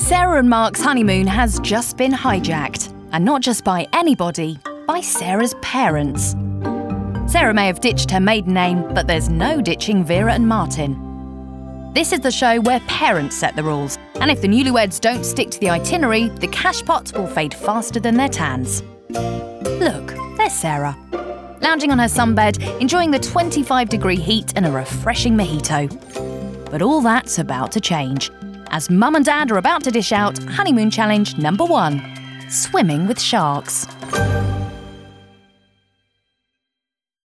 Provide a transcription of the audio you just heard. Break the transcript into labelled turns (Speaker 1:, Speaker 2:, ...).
Speaker 1: Sarah and Mark's honeymoon has just been hijacked. And not just by anybody, by Sarah's parents. Sarah may have ditched her maiden name, but there's no ditching Vera and Martin. This is the show where parents set the rules, and if the newlyweds don't stick to the itinerary, the cash pot will fade faster than their tans. Look, there's Sarah, lounging on her sunbed, enjoying the 25-degree heat and a refreshing mojito. But all that's about to change, as Mum and Dad are about to dish out honeymoon challenge number 1, swimming with sharks.